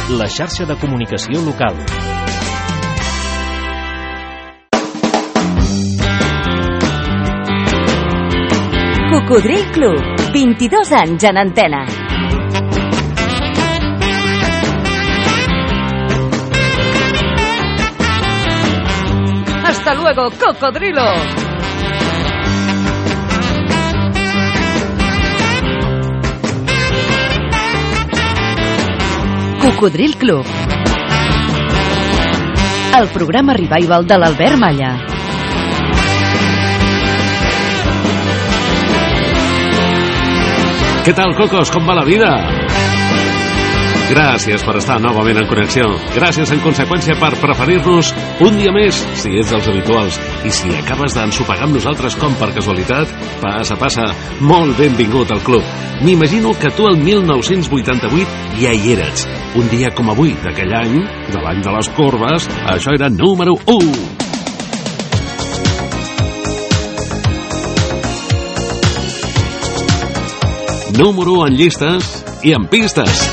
la xarxa de comunicació local. Cocodril Club, 22 anys en antena. ¡Hasta luego, cocodrilo! Cocodril Club, el programa revival de l'Albert Malla. Què tal, cocos? Com va la vida? Gràcies per estar novament en connexió. Gràcies, en conseqüència, per preferir-nos un dia més, si ets dels habituals. I si acabes d'ensopegar amb nosaltres com per casualitat, passa, molt benvingut al club. M'imagino que tu el 1988 ja hi eres. Un dia com avui, d'aquell any, de l'any de les corbes, això era número 1. Número 1 en llistes i en pistes.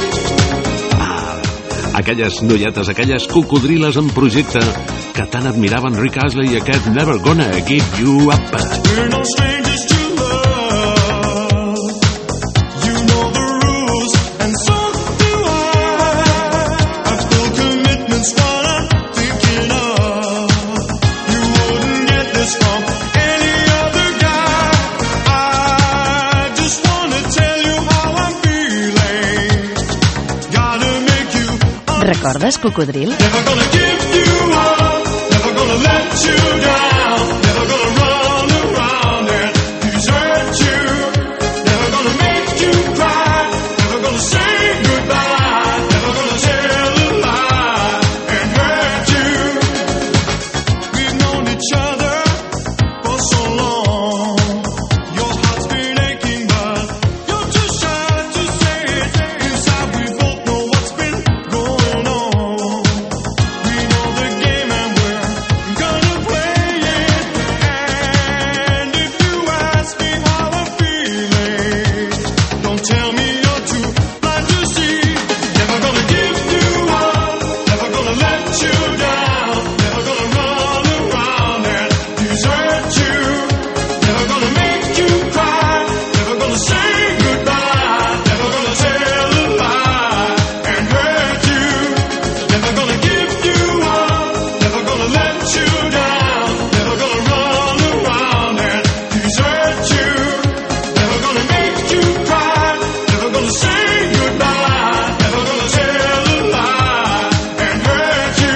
Aquelles noiates, aquelles cocodriles en projecte que tant admiraven Rick Astley i aquest Never Gonna Give You Up. We're no strangers to love. You know the rules and so do I. I've full commitments what I'm thinking of. You wouldn't get this from any other guy. I just wanna tell you how I'm feeling. Gotta make you. Recordes, Cocodril? Never gonna give you up, never gonna let you down, never gonna run around and desert you, never gonna make you cry, never gonna say goodbye, never gonna tell a lie and hurt you. We've known each other for so long, your heart's been aching but you're too shy to say it. Inside we both know what's been going on. We know the game and we're gonna play it. And if you ask me how I'm feeling, don't tell me you're too blind to see. Never gonna give you up, never gonna let you down, never gonna run around and desert you, never gonna make you cry, never gonna say goodbye, never gonna tell a lie and hurt you, never gonna give you up, never gonna let you down, never gonna run around and desert you, never gonna make you cry, never gonna say goodbye, never gonna tell a lie and hurt you.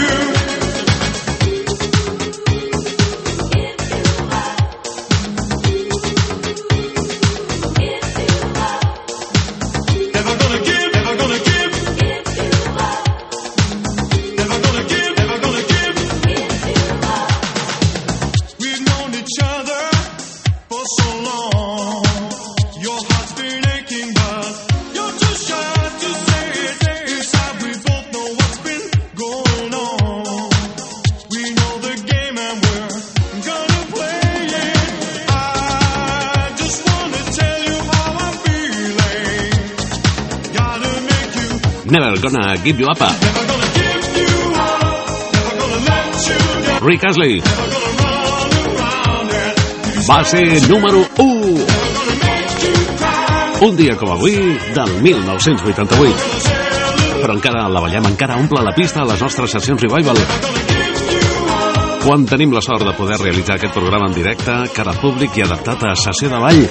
Never gonna give, never gonna give, never gonna give, never gonna give. We've known each other for so long. Your heart's been aching, but you're too shy to say it. Inside we both know what's been going on. We know the game and we're gonna play it. I just wanna tell you how I'm feeling. Gotta make you. Never gonna give you up. Never gonna give you up. Never gonna let you down. Rick Astley. Never gonna run around and va ser número 1. Un dia com avui del 1988. Però encara la ballem, encara omple la pista a les nostres sessions revival. Quan tenim la sort de poder realitzar aquest programa en directe, cara al públic i adaptat a sessió de ball.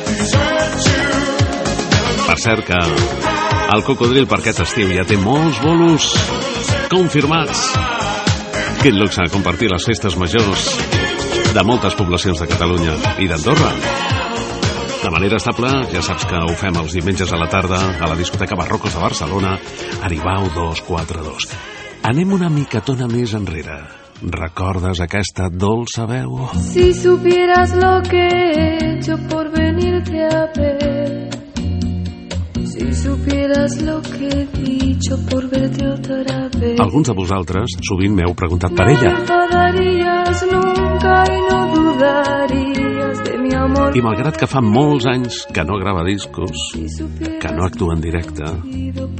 Per cert que el Cocodril per aquest estiu ja té molts bolos confirmats. Quin luxe compartir les festes majors de moltes poblacions de Catalunya i d'Andorra. De manera estable, ja saps que ho fem els diumenges a la tarda a la discoteca Barrocos de Barcelona, Aribau 242. Anem una micatona més enrere. ¿Recordes aquesta dolça veu? Si supieras lo que he hecho por venirte a ver, si supieras lo que he dicho por verte otra vez. Alguns de vosaltres sovint m'heu preguntat per ella. No enfadarías nunca y no dudarías de mi amor. I malgrat que fa molts anys que no grava discos, que no actua en directe,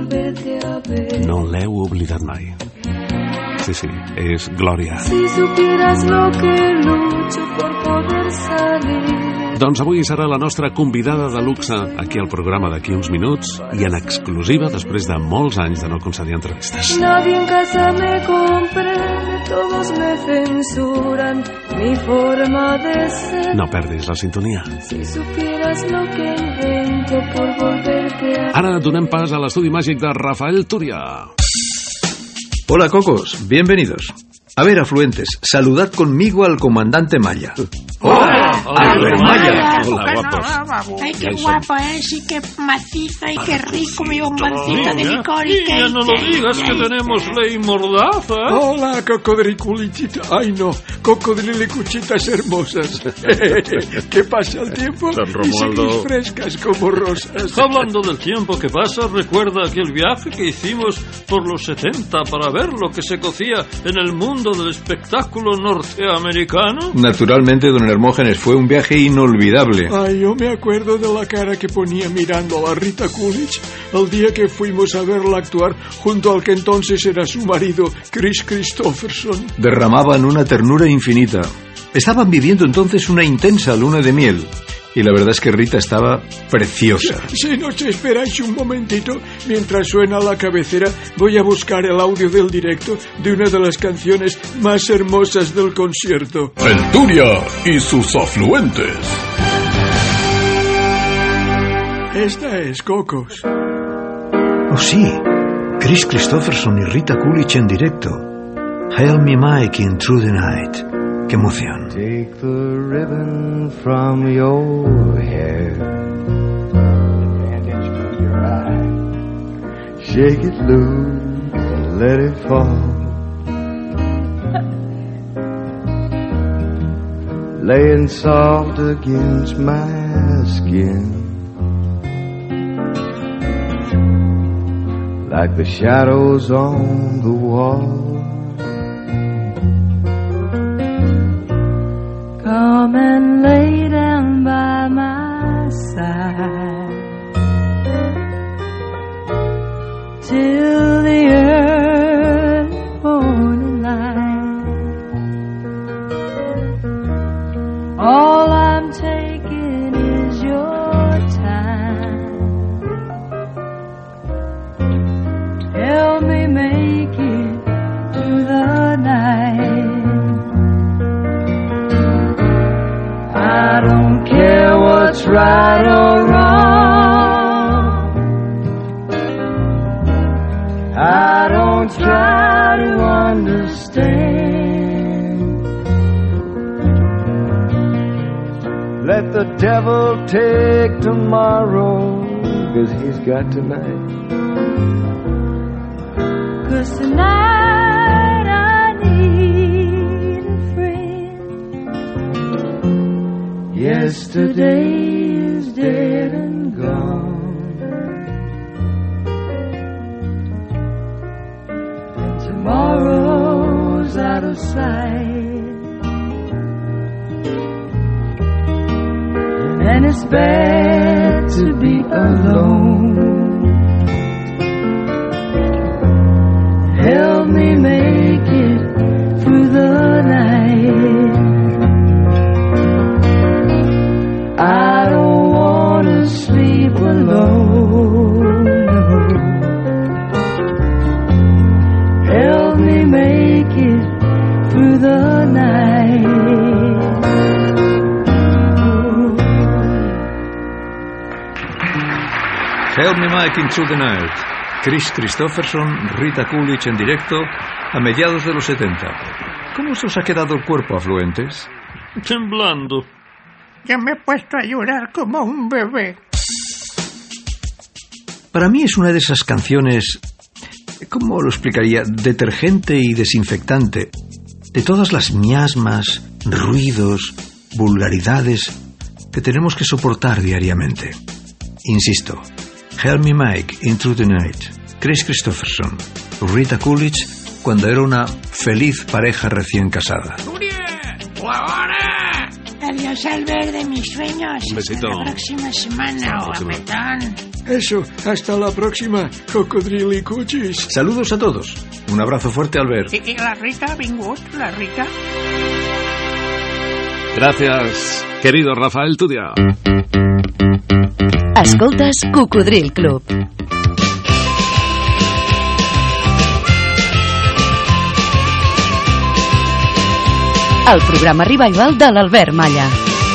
por verte a ver. No l'heu oblidat mai. Sí, és Glòria. Si supieras lo que lucho por poder salir. Doncs avui serà la nostra convidada de luxe aquí al programa d'aquí uns minuts i en exclusiva després de molts anys de no concedir entrevistes. Nadie en casa me comprende, todos me censuran mi forma de ser. No perdis la sintonia. Si supieras lo que invento por volverte a... Ara donem pas a l'estudi màgic de Rafael Túria. Hola, Cocos, bienvenidos. A ver, afluentes, saludad conmigo al comandante Malla. ¡Hola! ¡Albert Malla! Hola, guapos. Ay, qué guapo es, y qué macizo, y qué rico mi bomboncito de licor y Niña, no lo digas, que tenemos ley mordaza. Hola, cocodriculichita. Ay, no, cocodrilicuchitas hermosas. ¿Qué pasa el tiempo? San Y Romualdo. seguís frescas como rosas. Hablando del tiempo que pasa, recuerda aquel viaje que hicimos por los 70 para ver lo que se cocía en el mundo del espectáculo norteamericano. Naturalmente, don Hermógenes, fue un viaje inolvidable. Ay, yo me acuerdo de la cara que ponía mirando a la Rita Coolidge el día que fuimos a verla actuar junto al que entonces era su marido, Chris Christopherson. Derramaban una ternura infinita. Estaban viviendo entonces una intensa luna de miel. Y la verdad es que Rita estaba preciosa. Si no te esperáis un momentito, mientras suena la cabecera, voy a buscar el audio del directo de una de las canciones más hermosas del concierto. El Túria y sus afluentes. Esta es Cocos. Oh, sí. Chris Christopherson y Rita Coolidge en directo. Hail Me Mike in Through the Night. ¡Qué emoción! Take the ribbon from your hair. Shake it loose and let it fall. Laying soft against my skin, like the shadows on the wall. Come and lay down by my side till the early morning light. All I'm taking is your time. Help me make it through the night. I don't care what's right or wrong. I don't try to understand. Let the devil take tomorrow, 'cause he's got tonight. 'Cause tonight I need a friend. Yesterday is dead and gone, and tomorrow's out of sight, and it's bad to be alone. Help me make it through the night. I don't wanna sleep alone. Help me make it through the night. Help Me Mike in Through the Night. Chris Christopherson, Rita Coolidge en directo a mediados de los 70. ¿Cómo se os ha quedado el cuerpo, afluentes? Temblando. Yo me he puesto a llorar como un bebé. Para mí es una de esas canciones, ¿cómo lo explicaría? Detergente y desinfectante de todas las miasmas, ruidos, vulgaridades que tenemos que soportar diariamente. Insisto, Help Me Mike in Through the Night, Chris Christopherson, Rita Coolidge, cuando era una feliz pareja recién casada. Adiós al ver de mis sueños. Un besito. Hasta la próxima semana, guapetón. Eso, hasta la próxima, cocodrilicuchis. Saludos a todos. Un abrazo fuerte, Albert. I la Rita ha vingut, la Rita? Gracias, querido Rafael Tudia. Escoltes Cocodril Club. El programa revival de l'Albert Malla.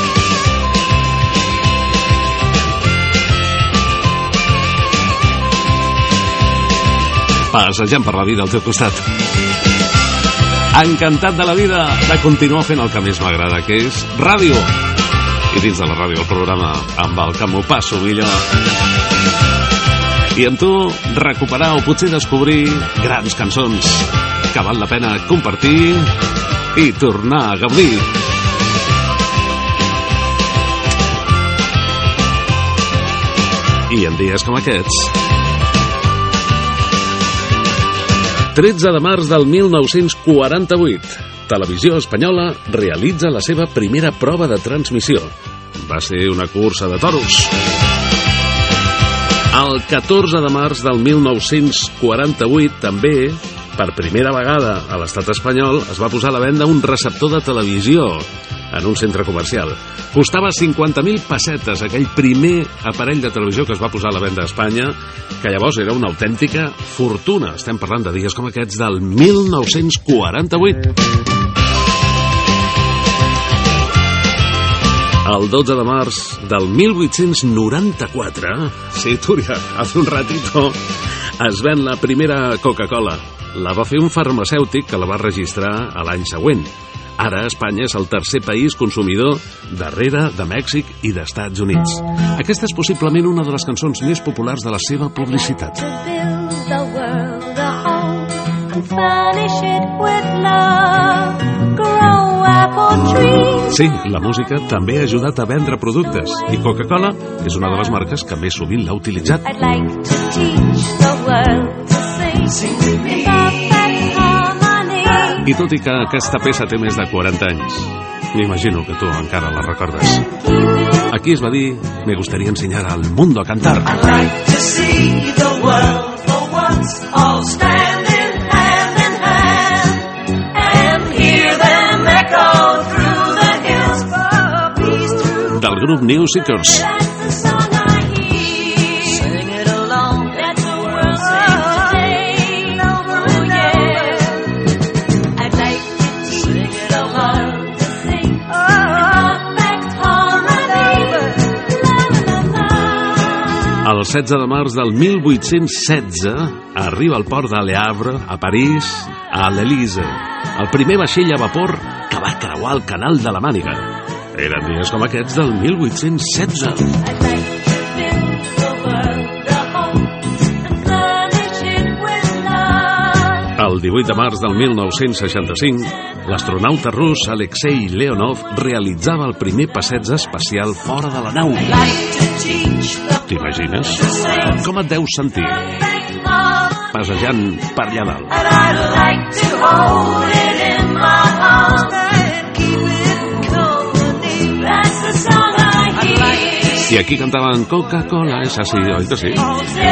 Passejant per la vida al teu costat. Encantat de la vida de continuar fent el que més m'agrada, que és ràdio. I dins de la ràdio el programa amb el que m'ho passo millor. I amb tu recuperar o potser descobrir grans cançons que val la pena compartir i tornar a gaudir. I en dies com aquests, 13 de març del 1948, Televisió Espanyola realitza la seva primera prova de transmissió. Va ser una cursa de toros. El 14 de març del 1948, també, per primera vegada a l'estat espanyol, es va posar a la venda un receptor de televisió en un centre comercial. Costava 50.000 pessetes, aquell primer aparell de televisió que es va posar a la venda a Espanya, que llavors era una autèntica fortuna. Estem parlant de dies com aquests del 1948. El 12 de març del 1894, sí, Túria, hace un ratito, es ven la primera Coca-Cola. La va fer un farmacèutic que la va registrar a l'any següent. Ara Espanya és el tercer país consumidor darrere de Mèxic i d'Estats Units. Aquesta és possiblement una de les cançons més populars de la seva publicitat. Sí, la música també ha ajudat a vendre productes i Coca-Cola és una de les marques que més sovint l'ha utilitzat. I tot i que aquesta peça té més de 40 anys, m'imagino que tu encara la recordes. Aquí es va dir, me gustaría enseñar al mundo a cantar. I'd like to see the world for once all standing hand in hand and hear them echo through the hills for peace through. Del grup New Seekers. El 16 de març del 1816 arriba al port de Le Havre, a París, a l'Elysée, el primer vaixell a vapor que va creuar el canal de la Màniga. Eren dies com aquests del 1816. El 18 de març del 1965, l'astronauta rus Alexei Leonov realitzava el primer passeig espacial fora de la nau. T'imagines? Com et deus sentir passejant per allà dalt? I aquí cantaven Coca-Cola, és així, oi que sí?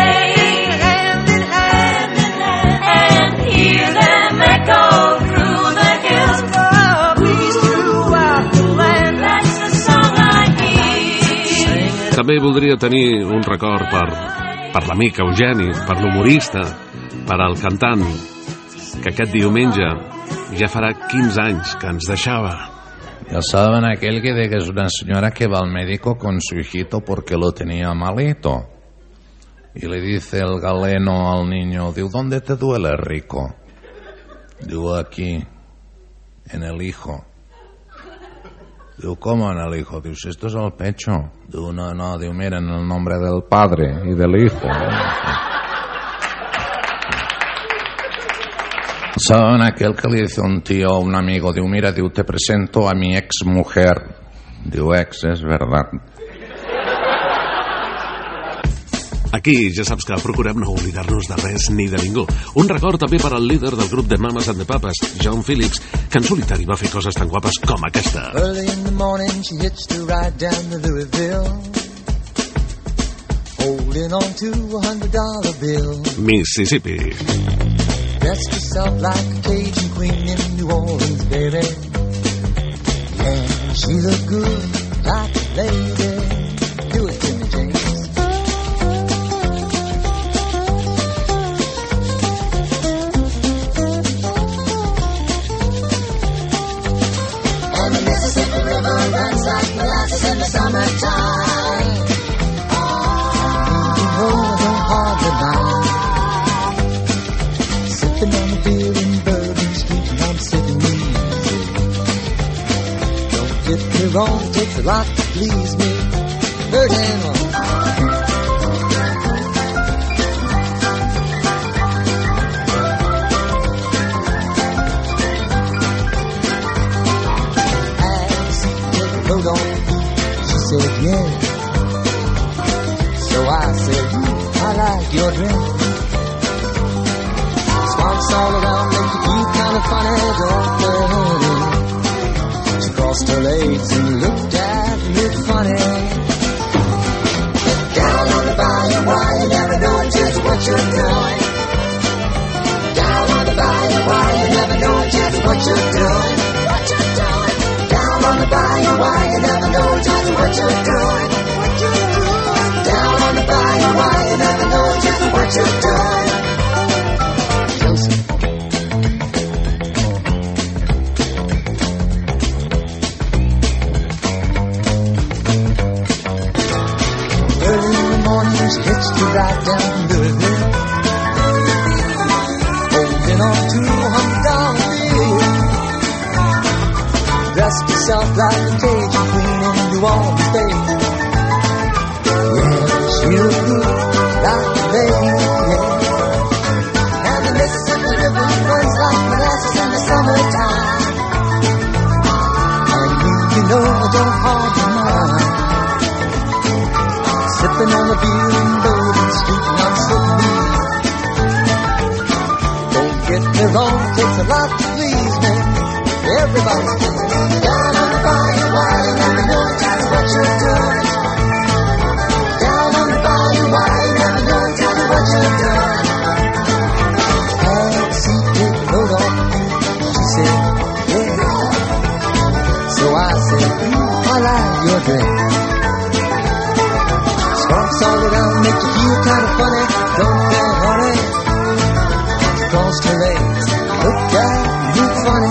També voldria tenir un record per l'amic Eugeni, per l'humorista, per al cantant, que aquest diumenge ja farà 15 anys que ens deixava. Ya saben aquel que de que es una señora que va al médico con su hijito porque lo tenía malito. Y le dice el galeno al niño, digo, ¿dónde te duele, rico? Digo, aquí, en el hijo. Digo, ¿cómo en el hijo? Digo, si esto es el pecho. Digo, no, digo, mira, en el nombre del Padre y del Hijo. ¿Saben aquel que le dice un tío a un amigo? Digo, mira, digo, te presento a mi ex mujer. Digo, ex, es verdad. Aquí ja saps que procurem no oblidar-nos de res ni de ningú. Un record també per al líder del grup de Mamas and the Papas, John Phillips, que en solitari va fer coses tan guapes com aquesta. Early in the morning she hitched a ride down to Louisville. Old holding on to $100 bill. Mississippi. Dressed herself like a Cajun queen in New Orleans, baby. Yeah, she looked good like a lady. Do it to me, James. And the Mississippi River runs like molasses in the summertime. You know I don't hardly mind. Sipping on the beer in Bourbon Street and I'm sitting easy. Don't get me wrong, takes a lot to please me. Hurting on. She said, yeah. So I said, I like your drink. Swamps all around make you feel kind of funny, don't they? She crossed her legs and looked at me funny. Down on the bayou, why you never know just what you're doing. Down on the bayou, why you never know just what you're doing. What you're doing. Down on the bayou, why you never know just what you're doing. What you're doing. Down on the bayou, why you never know just what you're doing. Joseph. Early in the morning, she hitched a ride down Louisville, holding on to $100 bill. Dressed herself like a Cajun queen in New Orleans, baby. Yeah, she looked good like a lady, yeah. And the Mississippi River runs like molasses in the summertime. And you know I don't hardly mind. Sipping on the beer in Bourbon Street and I'm sitting easy. Don't get me wrong, it takes a lot to please me. Everybody's doing down on the bayou, why you never know just what you're doing. Down on the bayou, why you never know just what you're doing. And she did hold on, she said, yeah. So I said, I like your drink. Swamps all around make you feel kind of funny, don't they, honey? She crossed her legs, looked at me funny.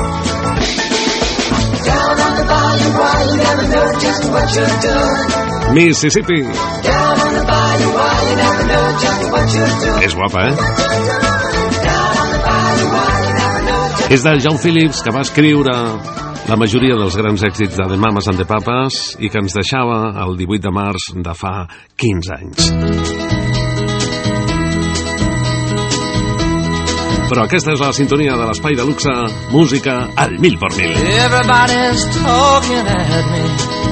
Why you never know just what you're doing. Mississippi. Down on the bayou, why you never know just what you're doing. És guapa, eh? Down on the bayou, why you never know just. És del John Phillips, que va escriure la majoria dels grans èxits de The Mamas and the Papas i que ens deixava el 18 de març de fa 15 anys. Però aquesta és la sintonia de l'espai de luxe, música al 1000x1000. Everybody's talking at me.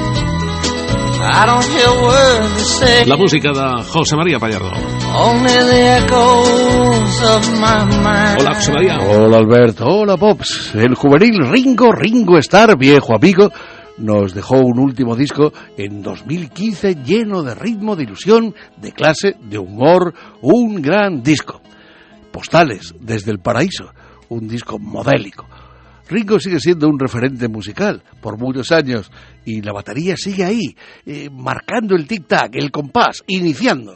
I don't hear words they say. La música de José María Pallardo. Only the echoes of my mind. Hola, José María. Hola, Alberto. Hola, Pops. El juvenil Ringo Starr, viejo amigo, nos dejó un último disco en 2015 lleno de ritmo, de ilusión, de clase, de humor, un gran disco. Postales desde el paraíso, un disco modélico. Ringo sigue siendo un referente musical por muchos años y la batería sigue ahí, marcando el tic-tac, el compás, iniciando.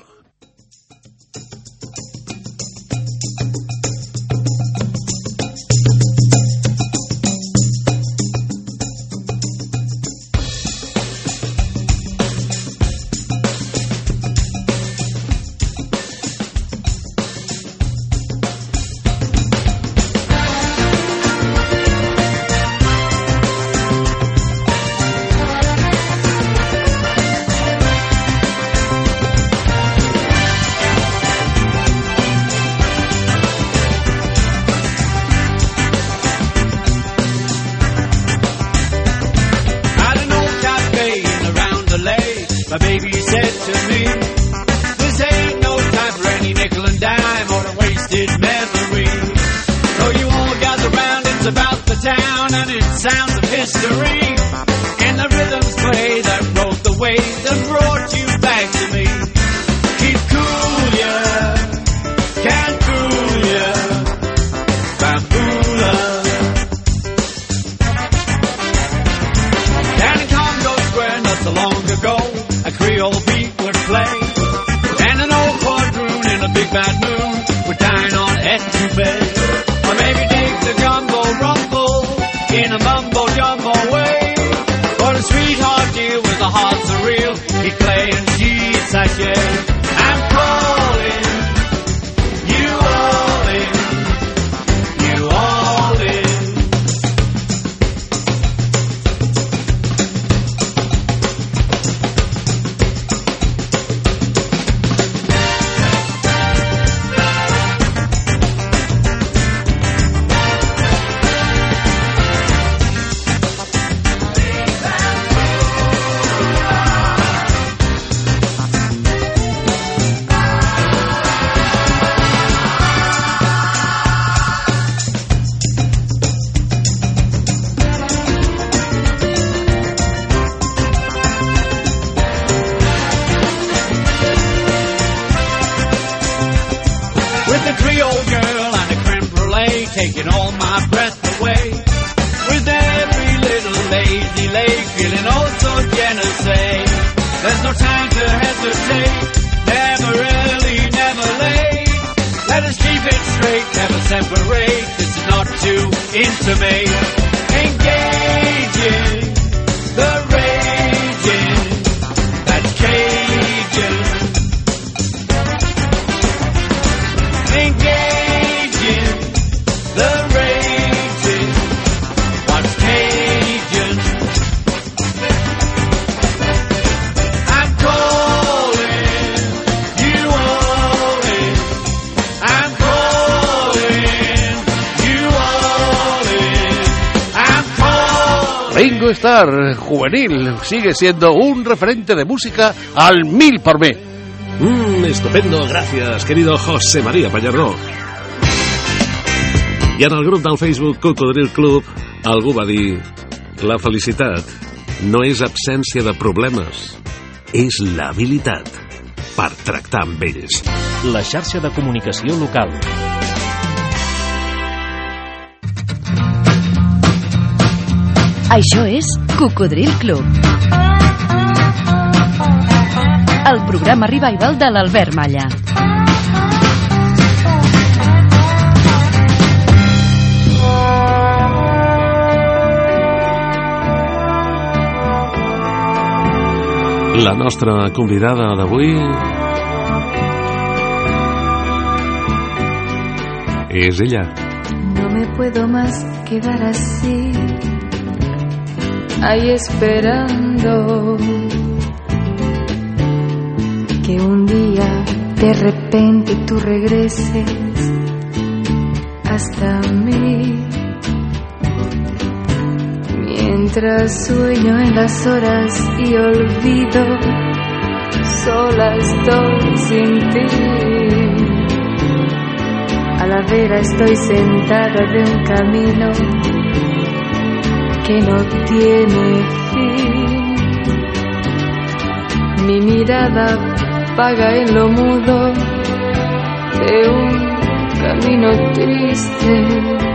My baby said to me, this ain't no time for any nickel and dime or a wasted memory. So you all gather round, it's about the town and it sounds of history. And the rhythms play that wrote the way that brought you back to me. Keep girl and a creme brulee, taking all my breath away. With every little lazy leg, feeling oh so Genesee. There's no time to hesitate, never early, never late. Let us keep it straight, never separate. This is not too intimate. Engaging the raging that's Cajun. Engaging the raging what's Cajun. I'm calling you all in. I'm calling you all in. I'm calling. Ringo Starr, juvenil, sigue siendo un referente de música al 1000 por mí. Estupendo, gracias, querido José María Pallarró. I en el grup del Facebook Cocodril Club algú va dir: la felicitat no és absència de problemes, és l'habilitat per tractar amb ells. La xarxa de comunicació local. Això és Cocodril Club. El programa revival de l'Albert Malla. La nostra convidada d'avui és ella. No me puedo más quedar así, ahí esperando que un día de repente tú regreses hasta mí. Mientras sueño en las horas y olvido, sola estoy sin ti. A la vera estoy sentada de un camino que no tiene fin. Mi mirada vaga en lo mudo de un camino triste,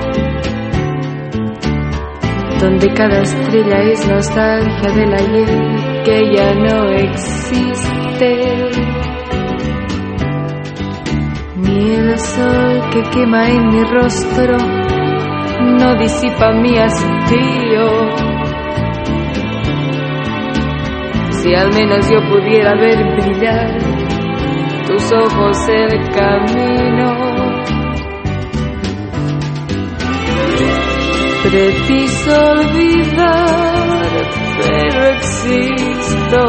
donde cada estrella es nostalgia del ayer que ya no existe. Ni el sol que quema en mi rostro no disipa mi hastío. Si al menos yo pudiera ver brillar tus ojos el camino. Preciso olvidar, pero existo.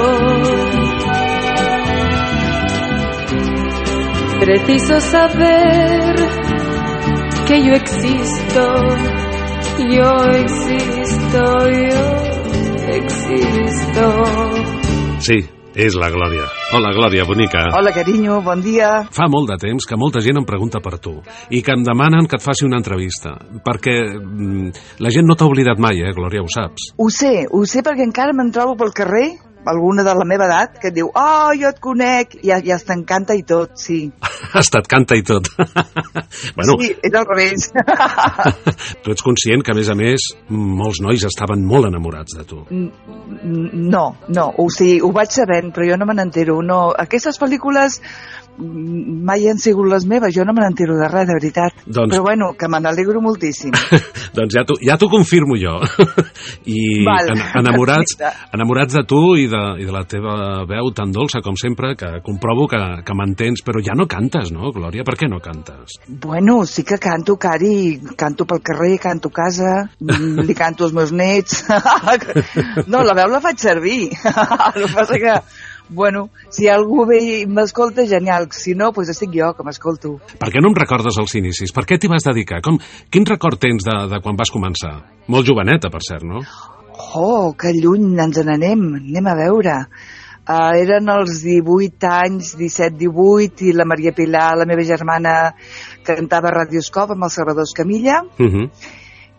Preciso saber que yo existo, yo existo, yo existo. Sí, és la Glòria. Hola, Glòria, bonica. Hola, carinyo, bon dia. Fa molt de temps que molta gent em pregunta per tu i que em demanen que et faci una entrevista, perquè la gent no t'ha oblidat mai, Glòria, ho saps. Ho sé perquè encara me'n trobo pel carrer, alguna de la meva edat, que et diu, oh, jo et conec, i ja t'encanta i tot, sí. Hasta et canta i tot. Bueno, sí, és al revés. Tu ets conscient que, a més, molts nois estaven molt enamorats de tu. No, o sigui, ho vaig sabent, però jo no me n'entero. No. Aquestes pel·lícules mai han sigut les meves, jo no me n'entero de res, de veritat. Però bueno, que me n'alegro moltíssim. Doncs ja t'ho confirmo jo. I enamorats de tu i de la teva veu tan dolça com sempre, que comprovo que m'entens, però ja no cantes, no, Glòria? Per què no cantes? Bueno, sí que canto, Cari, canto pel carrer, canto a casa, li canto als meus nets. No, la veu la faig servir. El que passa que, bueno, si algú ve i m'escolta, genial. Si no, doncs estic jo, que m'escolto. Per què no em recordes els inicis? Per què t'hi vas dedicar? Quin record tens de quan vas començar? Molt joveneta, per cert, no? Oh, que lluny ens n'anem. Anem a veure. Eren els 18 anys, 17-18, i la Maria Pilar, la meva germana, cantava a Radioscop amb el Salvador Escamilla.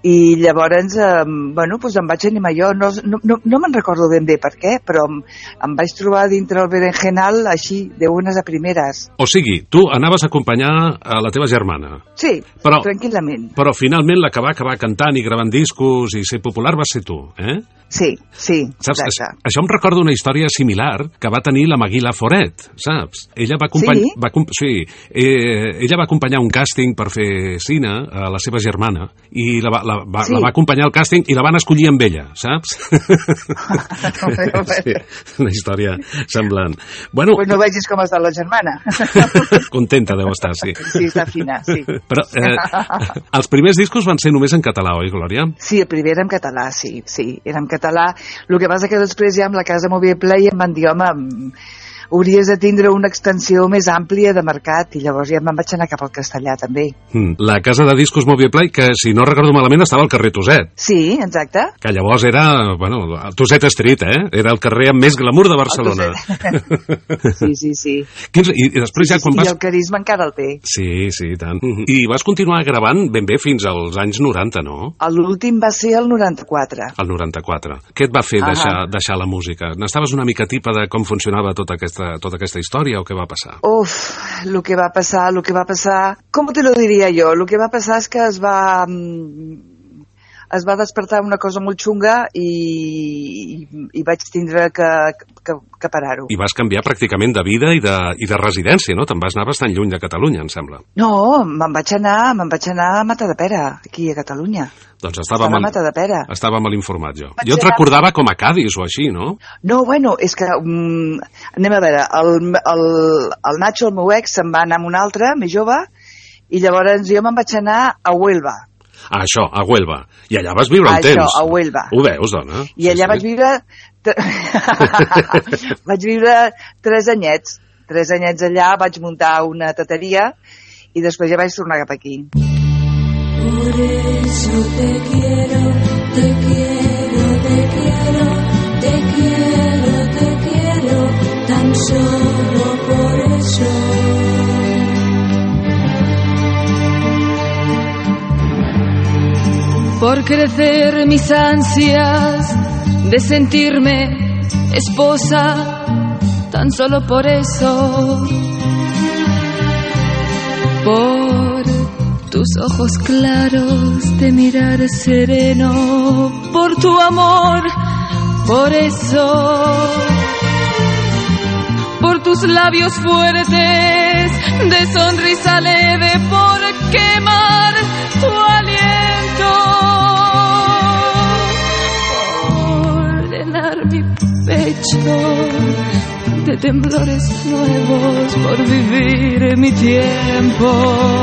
I llavors, bueno, doncs em vaig animar jo, no me'n recordo ben bé per què, però em vaig trobar dintre el berenjenal així, de unes a primeres. O sigui, tu anaves a acompanyar a la teva germana. Sí, tranquil·lament. Però finalment la que va acabar cantant i gravant discos i ser popular va ser tu, eh? Sí, saps, exacte. això em recorda una història similar que va tenir la Magui Laforet, saps? Ella va ella va acompanyar un càsting per fer cine a la seva germana i la va acompanyar al càsting i la van escollir amb ella, saps? Sí, una història semblant. Bueno, pues no vegis com està la germana. Contenta deu estar, sí. Sí, està fina, sí. Però els primers discos van ser només en català, oi, Glòria? Sí, el primer era en català, sí, era en català. El que passa que després ja amb la Casa Movieplay em van dir, home, hauries de tindre una extensió més àmplia de mercat, i llavors ja me'n vaig anar cap al castellà també. La casa de discos Movieplay, que si no recordo malament estava al carrer Tuset. Sí, exacte. Que llavors era, bueno, Tuset Street, Era el carrer amb més glamour de Barcelona. Sí. I després ja quan vas... I el carisma encara el té. Sí, i tant. I vas continuar gravant ben bé fins als anys 90, no? L'últim va ser el 94. El 94. Què et va fer deixar la música? N'estaves una mica tipa de com funcionava tota aquesta història o què va passar? Lo que va passar... Com te lo diria jo? Lo que va passar és que es va despertar una cosa molt xunga i vaig tindre que parar-ho. I vas canviar pràcticament de vida i de residència, no? Te'n vas anar bastant lluny de Catalunya, em sembla. No, me'n vaig anar a Matadepera, aquí a Catalunya. Doncs estava mal informat jo. Jo et recordava com a Cadis o així, no? No, bueno, és que anem a veure, el Nacho, el meu ex, se'n va anar amb un altre, més jove, i llavors jo me'n vaig anar a Huelva. Això, a Huelva. I allà vas viure un temps. Això, a Huelva. Ho veus, dona? I allà vaig viure... vaig viure 3 anyets. 3 anyets allà, vaig muntar una tateria i després ja vaig tornar cap aquí. Por eso te quiero, te quiero, te quiero, te quiero, te quiero, tan solo por eso. Por crecer mis ansias de sentirme esposa, tan solo por eso. Por tus ojos claros de mirar sereno, por tu amor, por eso. Por tus labios fuertes de sonrisa leve, por quemar tu aliento, por llenar mi pecho de temblores nuevos, por vivir mi tiempo.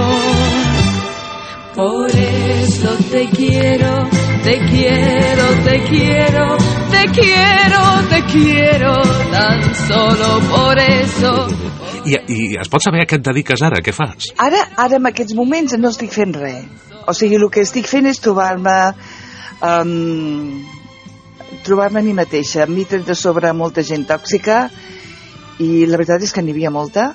Por eso te quiero, te quiero, te quiero, te quiero, te quiero, tan solo por eso. I es pot saber a què et dediques ara? Què fas? Ara en aquests moments no estic fent res. O sigui, el que estic fent és trobar-me a mi mateixa. A mi tret de sobre molta gent tòxica i la veritat és que n'hi havia molta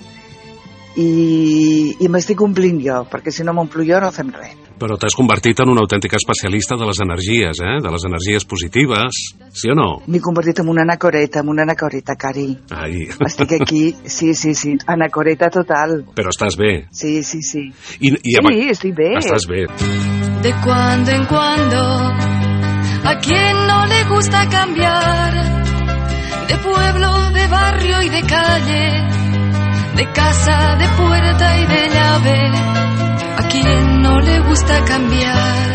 i m'estic omplint jo, perquè si no m'omplo jo no fem res. Però t'has convertit en una autèntica especialista de les energies, de les energies positives, sí o no? M'he convertit en una anacoreta, Cari. Ai. Estic aquí, sí, anacoreta total. Però estàs bé. Sí. I sí, estic bé. Estàs bé. De cuando en cuando, ¿a quién no le gusta cambiar? De pueblo, de barrio y de calle, de casa, de puerta y de llave. ¿A quién no le gusta cambiar?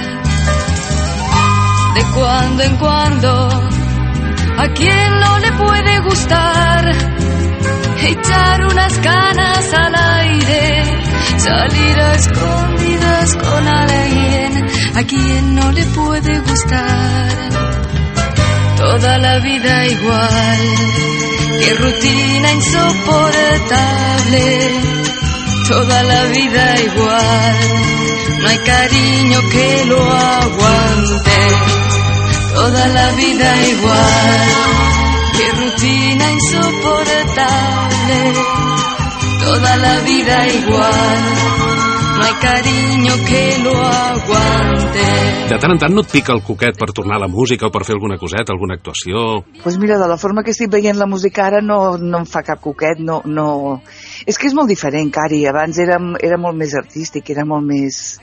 De cuando en cuando, ¿a quién no le puede gustar echar unas canas al aire, salir a escondidas con alguien? ¿A quién no le puede gustar? Toda la vida igual, qué rutina insoportable. Toda la vida igual, no hay cariño que lo aguante. Toda la vida igual, qué rutina insoportable. Toda la vida igual, no hay cariño que lo aguante. De tant en tant no et pica el coquet per tornar a la música o per fer alguna coseta, alguna actuació? Pues mira, de la forma que estic veient la música ara no em fa cap coquet, no. És que és molt diferent, Cari. Abans era molt més artístic, era molt més...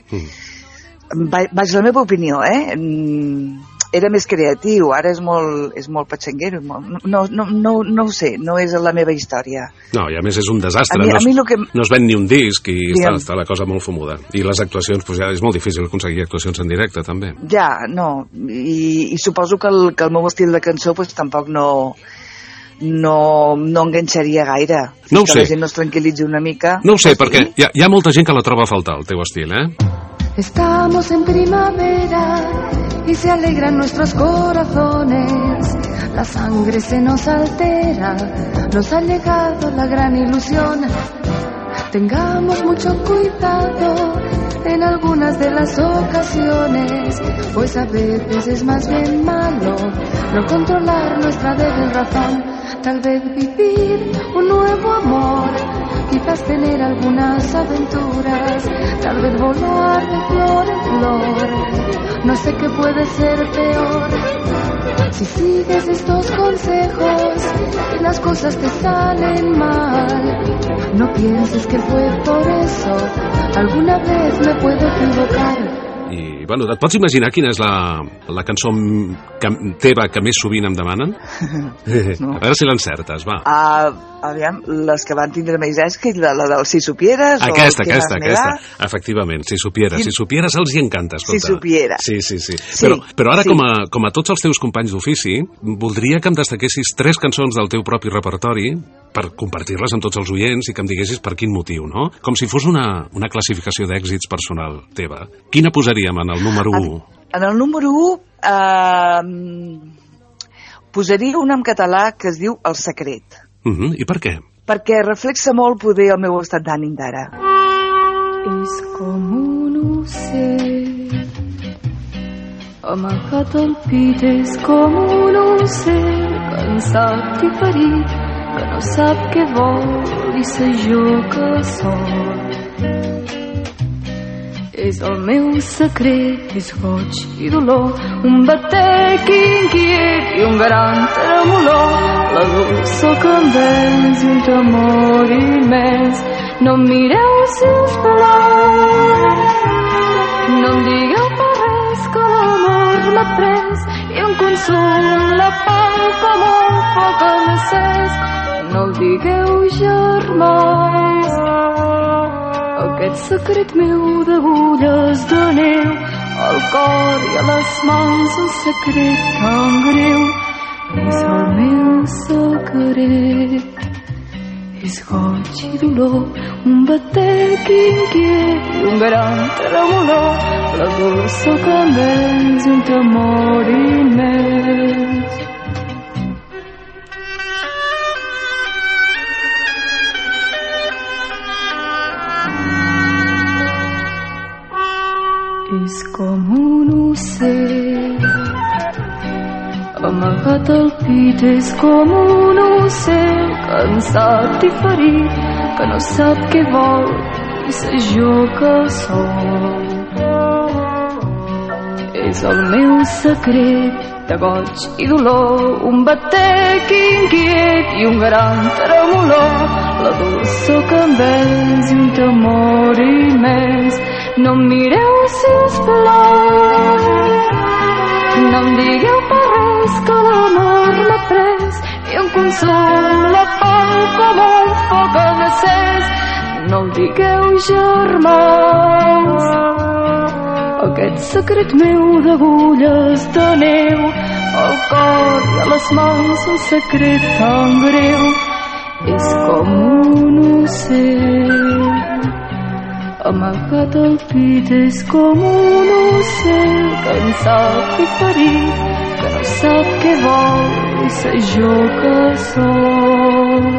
Vaig, la meva opinió, era més creatiu, ara és molt patxanguero. No ho sé, no és la meva història. No, i a més és un desastre. No es ven ni un disc i està la cosa molt fumuda. I les actuacions, pues ja és molt difícil aconseguir actuacions en directe, també. Ja, no. I suposo que el meu estil de cançó pues, tampoc no enganxaria gaire. No ho sé. Que la gent no es tranquil·litzi una mica. No ho sé, perquè hi ha molta gent que la troba a faltar, el teu estil, Estamos en primavera y se alegran nuestros corazones. La sangre se nos altera, nos ha llegado la gran ilusión. Tengamos mucho cuidado en algunas de las ocasiones, pues a veces es más bien malo no controlar nuestra débil razón. Tal vez vivir un nuevo amor, quizás tener algunas aventuras, tal vez volar de flor en flor, no sé qué puede ser peor. Si sigues estos consejos y las cosas te salen mal, no pienses que fue por eso, alguna vez me puedo equivocar. I, bueno, et pots imaginar quina és la cançó teva que més sovint em demanen? No. A veure si l'encertes, va. Aviam, les que van tindre més èxit, la del Si supieres... Aquesta. Efectivament, Si supieres els hi encanta, escolta. Si supieres. Sí. Però ara, com a tots els teus companys d'ofici, voldria que em destaquessis 3 cançons del teu propi repertori per compartir-les amb tots els oients i que em diguessis per quin motiu, no? Com si fos una classificació d'èxits personal teva. Quina posaríem en el número 1? En el número 1 posaria una en català que es diu El secret. I per què? Perquè reflexa molt poder el meu estat d'ànim d'ara. És com un ocell amagat al pit, és com un ocell cansat i ferit que no sap què vol i s'ajoca sol. És el meu secret, és goig i dolor, un batec inquiet i un gran tremolor, la dolçor que envers i un temor immens. No em mireu, sisplau, no em digueu per res que l'amor m'ha pres i em consum la pau com un foc encès. No ho digueu, germans, aquest secret meu d'agulles de neu al cor i a les mans, un secret tan greu. És el meu secret, és goig i dolor, un batec inquiet i un gran tremolor, la dolçor que envers i un temor immens. És com un ocell amagat al pit, és com un ocell cansat i ferit que no sap què vol i s'ajoca sol. És el meu secret de goig i dolor, un batec inquiet i un gran tremolor, la dolçor que envers i un temor immens. No em mireu, sisplau, no em digueu per res que l'amor m'ha pres i em consum la pau com un foc encès. No ho digueu, germans, aquest secret meu d'agulles de neu al cor i a les mans, un secret tan greu. És com un ocell amagat al pit, és com un ocell cansat i ferit que no sap què vol i s'ajoca sol.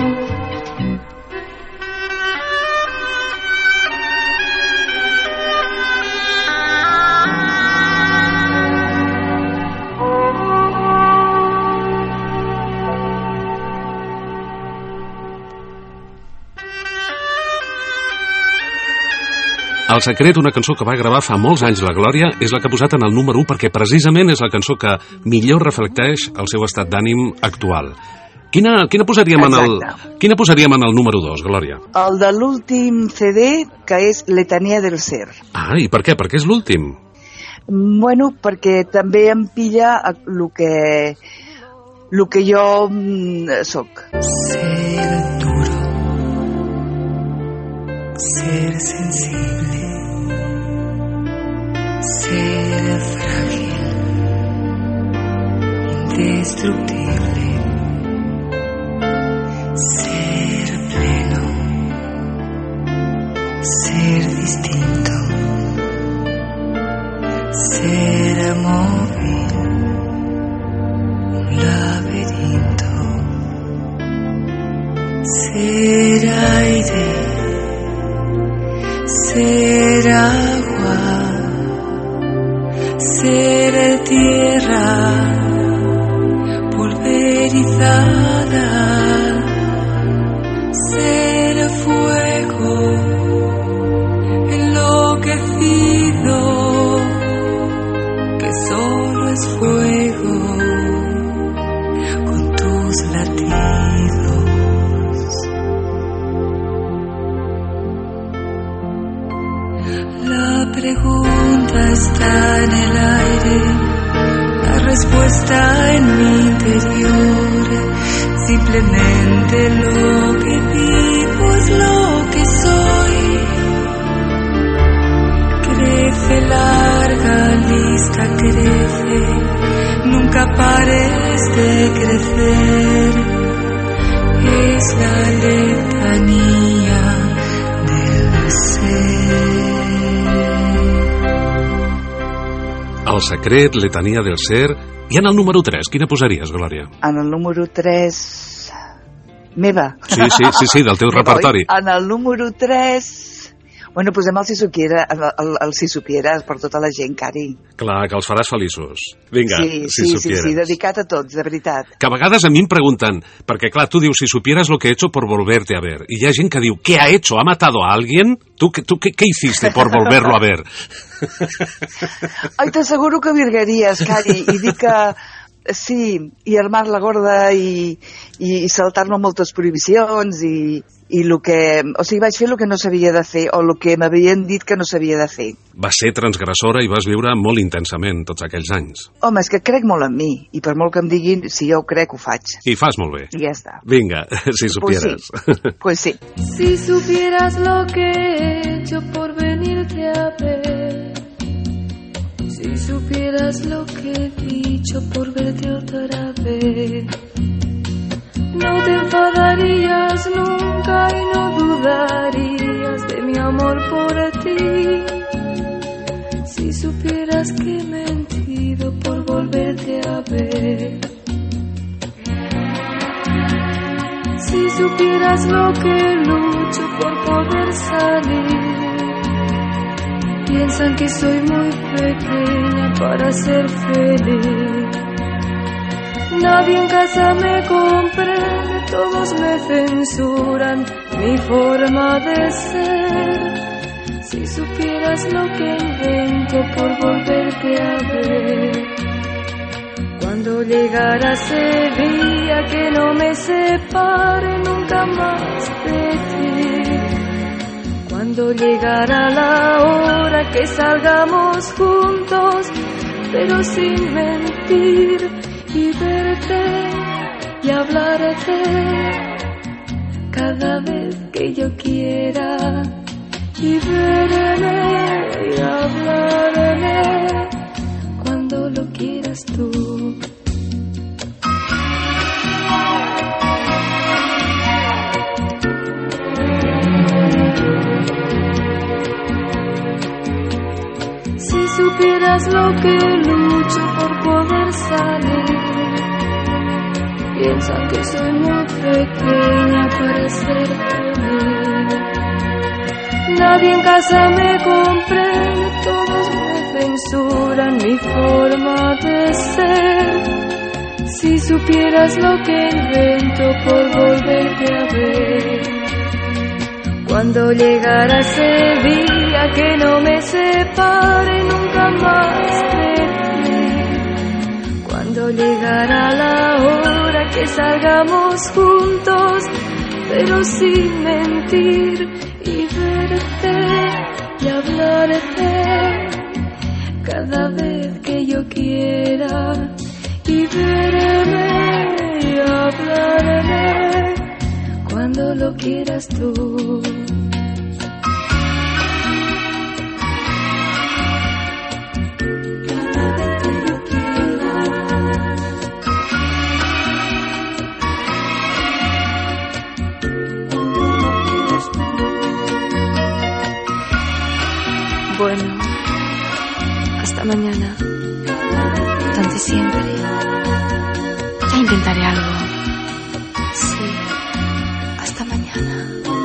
El Secret, una cançó que va gravar fa molts anys la Glòria, és la que ha posat en el número 1 perquè precisament és la cançó que millor reflecteix el seu estat d'ànim actual. Quina posaríem en el número 2, Glòria? El de l'últim CD, que és Letania del Ser. Ah, i per què? Per què és l'últim? Bueno, perquè també em pilla el que jo soc. Ser duro, ser sensible, ser frágil, indestructible, ser pleno, ser distinto, ser móvil, un laberinto, ser aire, ser agua, ser tierra pulverizada, ser fuego enloquecido, que solo es fuego con tus latidos. La pregunta está en el aire, la respuesta en mi interior. Simplemente lo que vivo es lo que soy. Crece larga lista, crece, nunca pares de crecer. Es la letanía del ser. El Secret, Letania del Ser. I en el número 3, quina posaries, Glòria? En el número 3... meva. Sí, del teu repertori. En el número 3... Bueno, posem el Si Supieres per tota la gent, Cari. Clar, que els faràs feliços. Vinga, Si Supieres. Sí, dedicat a tots, de veritat. Que a vegades a mi em pregunten, perquè clar, tu dius, si supieras lo que he hecho por volverte a ver. I hi ha gent que diu, ¿qué ha hecho? ¿Ha matado a alguien? ¿Tú qué hiciste por volverlo a ver? Ai, t'asseguro que virgaries, Cari, i dic que sí, i armar la gorda i saltar-me moltes prohibicions i el que... O sigui, vaig fer el que no s'havia de fer o el que m'havien dit que no s'havia de fer. Vas ser transgressora i vas viure molt intensament tots aquells anys. Home, és que crec molt en mi i per molt que em diguin, si jo ho crec, ho faig. I fas molt bé. I ja està. Vinga, si supieras. Pues sí. Si supieras lo que he hecho por venirte a ver, si supieras lo que he dicho por verte otra vez, no te enfadarías nunca y no dudarías de mi amor por ti. Si supieras que he mentido por volverte a ver, si supieras lo que lucho por poder salir, piensan que soy muy pequeña para ser feliz. Nadie en casa me comprende, todos me censuran mi forma de ser. Si supieras lo que invento por volverte a ver, cuando llegara ese día que no me separe nunca más de ti, cuando llegara la hora que salgamos juntos, pero sin mentir, y verte y hablarte cada vez que yo quiera, y verme y hablarme cuando lo quieras tú. Si supieras lo que lucho por poder salir, piensan que soy muy pequeña para ser feliz. Nadie en casa me comprende, todos me censuran mi forma de ser. Si supieras lo que invento por volverte a ver, Cuando llegará ese día que no me separe nunca más de ti. Cuando llegará la hora que salgamos juntos, pero sin mentir, y verte y hablarte cada vez que yo quiera, y verme y hablarme cuando lo quieras tú. Cada vez que yo quiera. Bueno, hasta mañana. Donde siempre. Ya intentaré algo. Sí. Hasta mañana.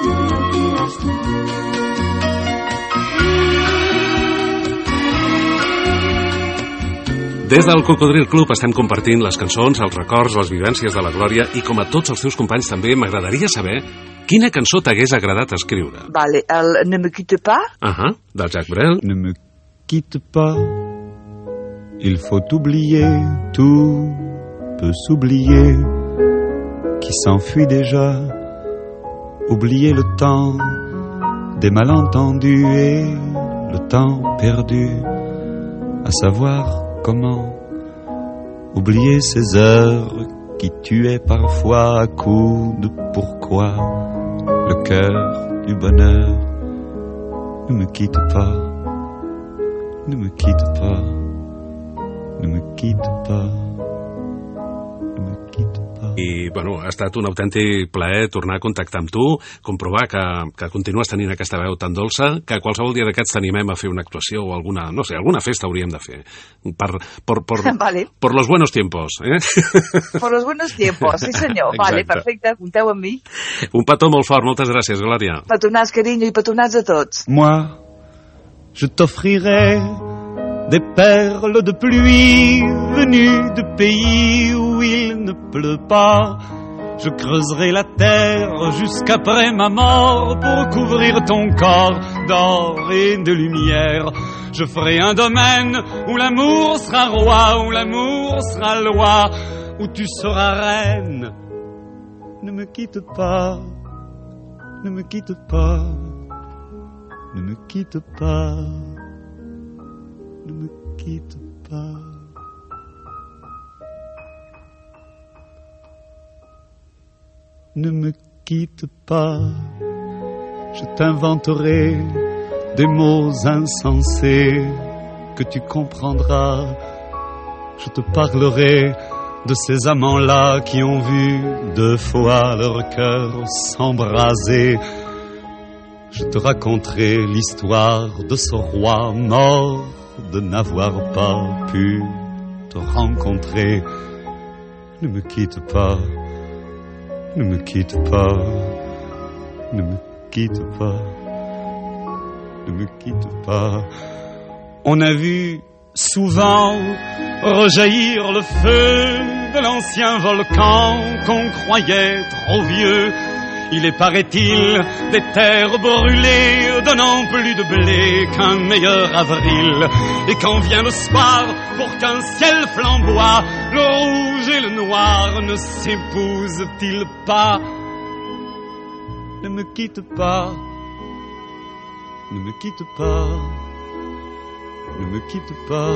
Des del Cocodril Club estem compartint les cançons, els records, les vivències de la Glòria i com a tots els teus companys també m'agradaria saber quina cançó t'hagués agradat escriure. Vale, el Ne me quitte pas. Del Jacques Brel. Ne me quitte pas, il faut oublier, tout peut s'oublier, qui s'enfuit déjà, oublier le temps des malentendus et le temps perdu, à savoir comment oublier ces heures qui tuaient parfois à coups de pourquoi le cœur du bonheur. Ne me quitte pas, ne me quitte pas, ne me quitte pas, ne me quitte pas. I, bueno, ha estat un autèntic plaer tornar a contactar amb tu, comprovar que continues tenint aquesta veu tan dolça, que qualsevol dia d'aquests t'animem a fer una actuació o alguna, no sé, alguna festa hauríem de fer. Vale. Por los buenos tiempos, eh? Por los buenos tiempos, sí senyor. Vale, perfecte, compteu amb mi. Un petó molt fort, moltes gràcies, Glòria. Petonats, carinyo, i petonats a tots. Moi, je t'offrirai des perles de pluie venues de pays où il ne pleut pas. Je creuserai la terre jusqu'après ma mort pour couvrir ton corps d'or et de lumière. Je ferai un domaine où l'amour sera roi, où l'amour sera loi, où tu seras reine. Ne me quitte pas, ne me quitte pas, ne me quitte pas. Ne me quitte pas. Ne me quitte pas. Je t'inventerai des mots insensés que tu comprendras. Je te parlerai de ces amants-là qui ont vu 2 fois leur cœur s'embraser. Je te raconterai l'histoire de ce roi mort de n'avoir pas pu te rencontrer. Ne me quitte pas, ne me quitte pas, ne me quitte pas, ne me quitte pas. On a vu souvent rejaillir le feu de l'ancien volcan qu'on croyait trop vieux. Il est, paraît-il, des terres brûlées, donnant plus de blé qu'un meilleur avril. Et quand vient le soir, pour qu'un ciel flamboie, le rouge et le noir ne s'épousent-ils pas? Ne me quitte pas, ne me quitte pas, ne me quitte pas,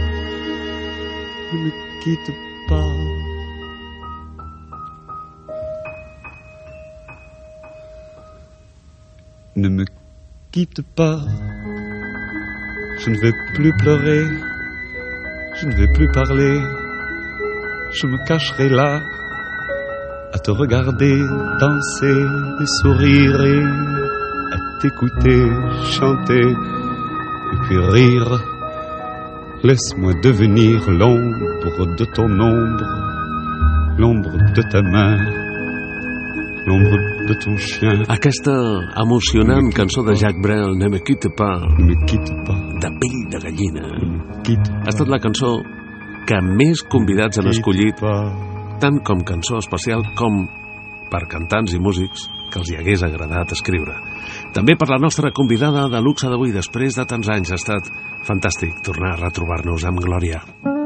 ne me quitte pas. Ne me quitte pas, je ne vais plus pleurer, je ne vais plus parler, je me cacherai là, à te regarder danser et sourire et à t'écouter chanter et puis rire. Laisse-moi devenir l'ombre de ton ombre, l'ombre de ta main, l'ombre de ton chien. Aquesta emocionant cançó de Jacques Brel, Ne me quitte pas, de pell de gallina, ha estat la cançó que més convidats han escollit, tant com cançó especial com per cantants i músics que els hi hagués agradat escriure. També per la nostra convidada de luxe d'avui. Després de tants anys ha estat fantàstic tornar a retrobar-nos amb Glòria.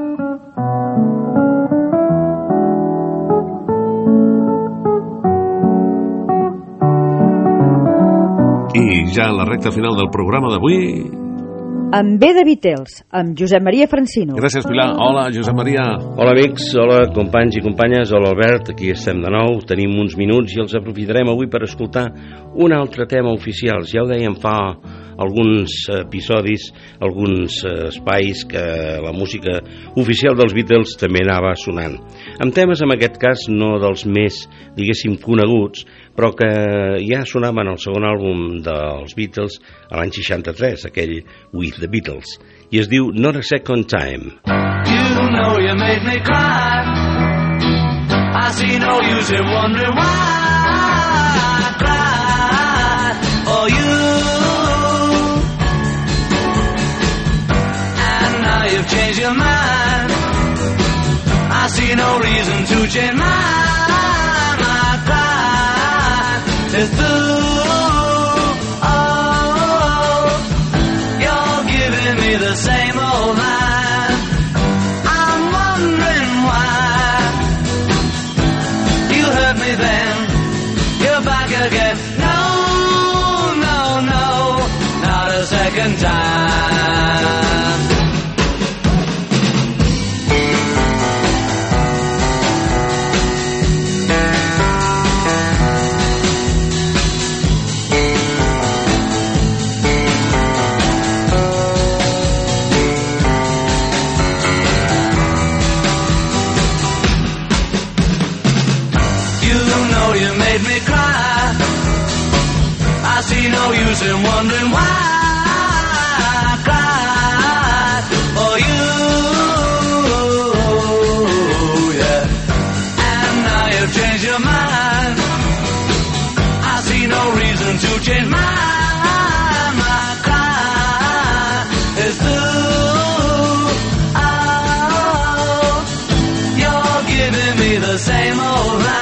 I ja a la recta final del programa d'avui... Amb B de Beatles, amb Josep Maria Francino. Gràcies, Pilar. Hola, Josep Maria. Hola, amics. Hola, companys i companyes. Hola, Albert. Aquí estem de nou. Tenim uns minuts i els aprofitarem avui per escoltar un altre tema oficial. Ja ho dèiem fa alguns episodis, alguns espais que la música oficial dels Beatles també anava sonant. Amb temes, en aquest cas, no dels més, diguéssim, coneguts, però que ja sonaven al segon àlbum dels Beatles a l'any 63, aquell With the Beatles, i es diu Not a Second Time. You know you made me cry. I see no use in wondering why I cried for you. And now you've changed your mind. I see no reason to change mine. My pride is through. Oh, you're giving me the same old line. I'm wondering why you hurt me then. You're back again. No, no, no, not a second time. Me cry. I see no use in wondering why I cried for you, yeah. And now you've changed your mind. I see no reason to change mine. My cry is through. Oh, you're giving me the same old line.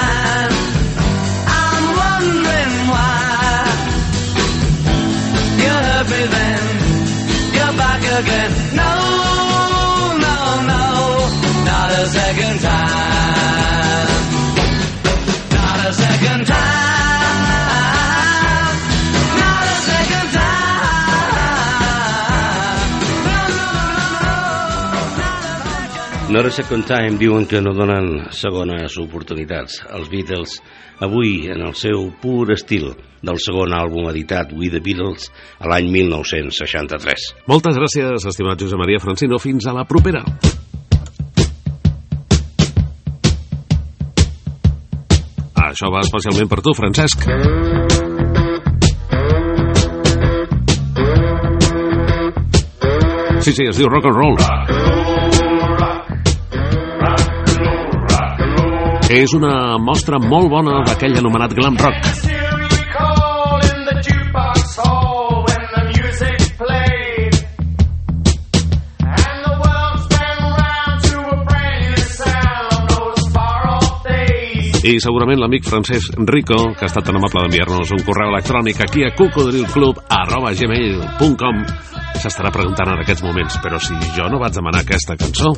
Again. No, no, no, not a second time. Not a second time. Not a second time. Not a second time diuen que no donen segones oportunitats. Els Beatles avui en el seu pur estil del segon àlbum editat With the Beatles a l'any 1963. Moltes gràcies, estimat Josep Maria Francino. Fins a la propera. Això va especialment per tu, Francesc. Sí, es diu rock and roll. És una mostra molt bona d'aquell anomenat glam rock. I segurament l'amic Francesc Rico, que ha estat tan amable d'enviar-nos un correu electrònic aquí a cocodrilclub@gmail.com, s'estarà preguntant en aquests moments, però si jo no vaig demanar aquesta cançó.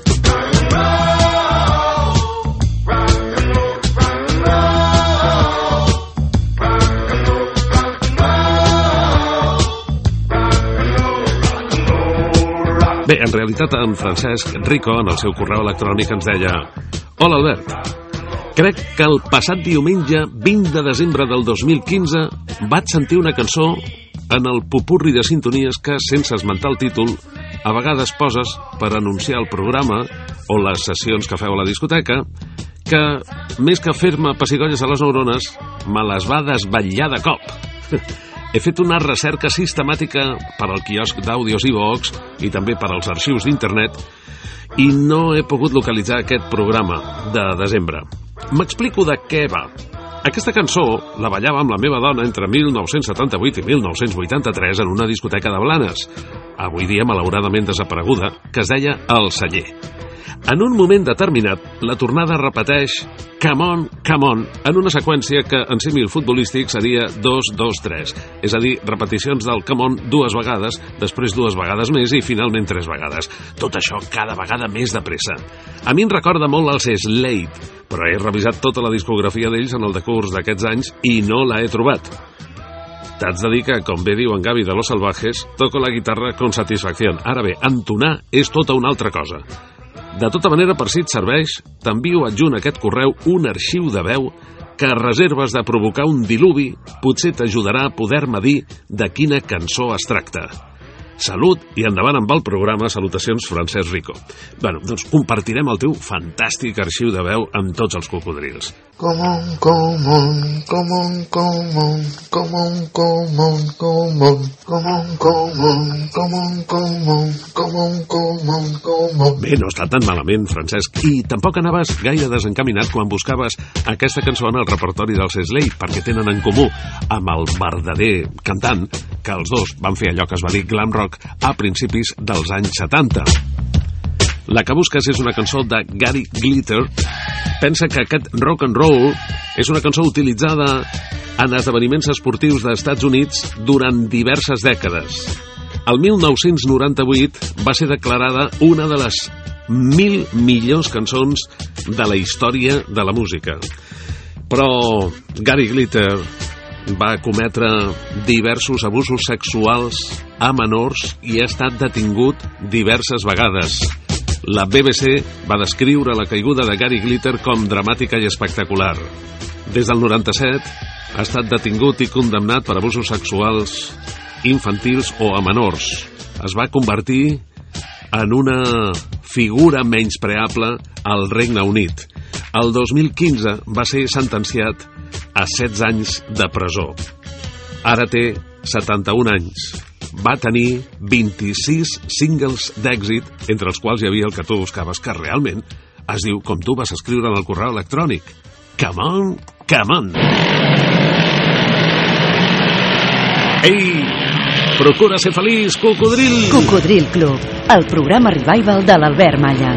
Bé, en realitat en Francesc Rico, en el seu correu electrònic, ens deia: Hola, Albert. Crec que el passat diumenge 20 de desembre del 2015 vaig sentir una cançó en el popurri de sintonies que, sense esmentar el títol, a vegades poses per anunciar el programa o les sessions que feu a la discoteca, que, més que fer-me pessigolles a les neurones, me les va desvetllar de cop. He fet una recerca sistemàtica per al quiosc d'àudios i Vox i també per als arxius d'internet i no he pogut localitzar aquest programa de desembre. M'explico de què va. Aquesta cançó la ballava amb la meva dona entre 1978 i 1983 en una discoteca de Blanes, avui dia malauradament desapareguda, que es deia El Celler. En un moment determinat, la tornada repeteix Come on, come on, en una seqüència que en símil futbolístic seria 2-2-3. És a dir, repeticions del come on 2 vegades, després 2 vegades més i finalment 3 vegades. Tot això cada vegada més de pressa. A mi em recorda molt als Slade, però he revisat tota la discografia d'ells en el decurs d'aquests anys i no la he trobat. T'haig de dir que, com bé diu en Gavi de Los Salvajes, toco la guitarra con satisfacción. Ara bé, entonar és tota una altra cosa. De tota manera, per si et serveix, t'envio adjunt a aquest correu un arxiu de veu que, a reserves de provocar un diluvi, potser t'ajudarà a poder-me dir de quina cançó es tracta. Salut i endavant amb el programa. Salutacions, Francesc Rico. Bueno, doncs compartirem el teu fantàstic arxiu de veu amb tots els cocodrils. Come on, come on, come on, come on, come on, come on, come on, come on, come on, come on, come on, come on, come on, come on. Bé, no està tan malament, Francesc. I tampoc anaves gaire desencaminat quan buscaves aquesta cançó en el repertori dels Slade, perquè tenen en comú amb el verdader cantant que els dos van fer allò que es va dir glam rock a principis dels anys 70. La que busques és una cançó de Gary Glitter. Pensa que aquest rock and roll és una cançó utilitzada en esdeveniments esportius dels Estats Units durant diverses dècades. El 1998 va ser declarada una de les 1.000 millors cançons de la història de la música. Però Gary Glitter va cometre diversos abusos sexuals a menors i ha estat detingut diverses vegades. La BBC va descriure la caiguda de Gary Glitter com dramàtica i espectacular. Des del 97 ha estat detingut i condemnat per abusos sexuals infantils o a menors. Es va convertir en una figura menyspreable al Regne Unit. El 2015 va ser sentenciat a 16 anys de presó. Ara té 71 anys. Va tenir 26 singles d'èxit, entre els quals hi havia el que tu buscaves, que realment es diu com tu vas escriure en el correu electrònic. Come on, come on. Ei, procura ser feliç, cocodril. Cocodril Club, el programa revival de l'Albert Malla.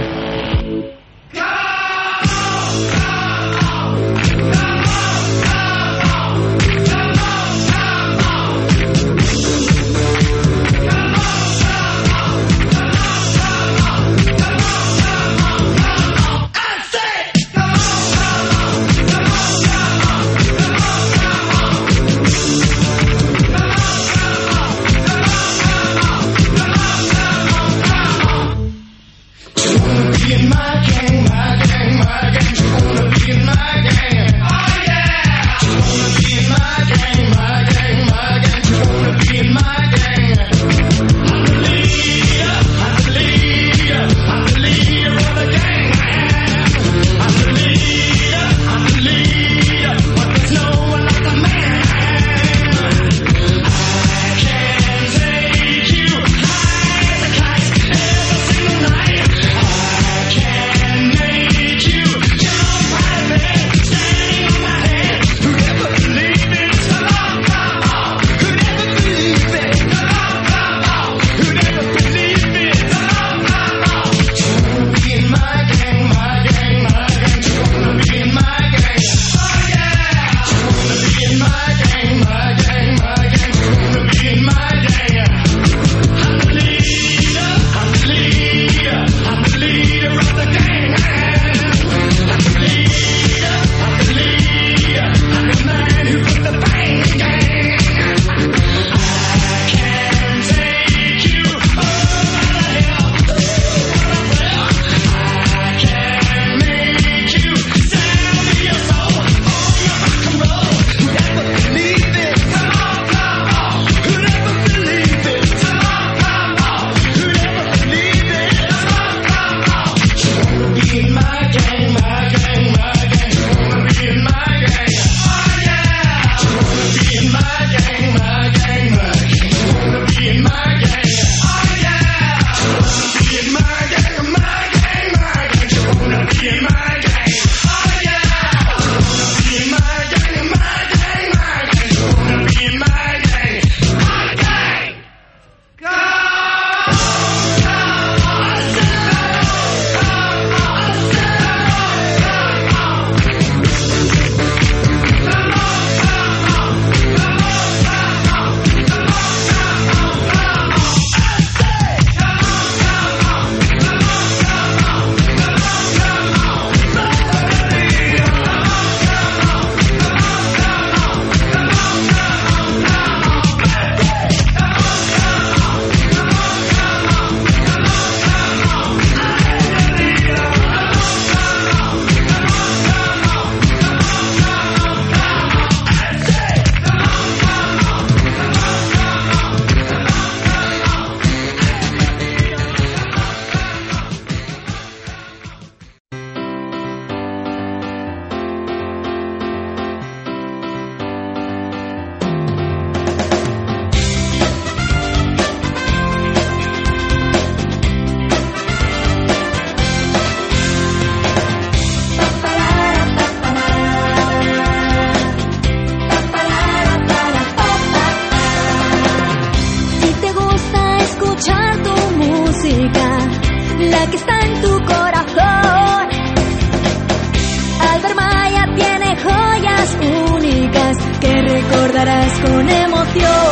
la que está en tu corazón. Albert Maya tiene joyas únicas que recordarás con emoción.